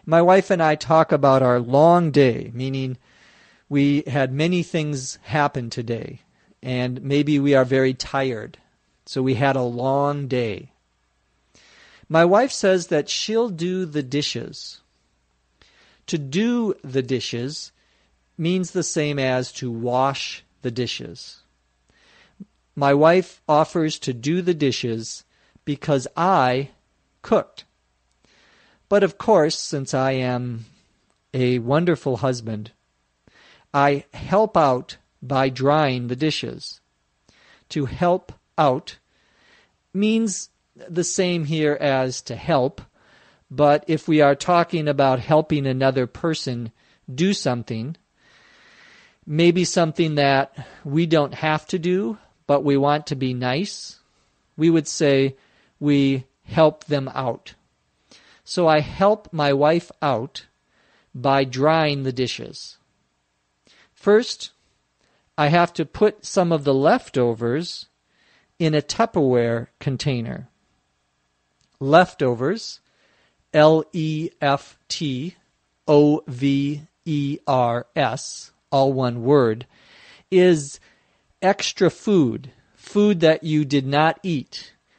My wife and I talk about our long day, meaning we had many things happen today, and maybe we are very tired, so we had a long day. My wife says that she'll do the dishes. To do the dishes means the same as to wash the dishes. My wife offers to do the dishes because I cooked. But of course, since I am a wonderful husband, I help out by drying the dishes. To help out means the same here as to help, but if we are talking about helping another person do something, maybe something that we don't have to do, but we want to be nice, we would say we help them out. So I help my wife out by drying the dishes. First, I have to put some of the leftovers in a Tupperware container. Leftovers, Leftovers, all one word, is extra food, food that you did not eat,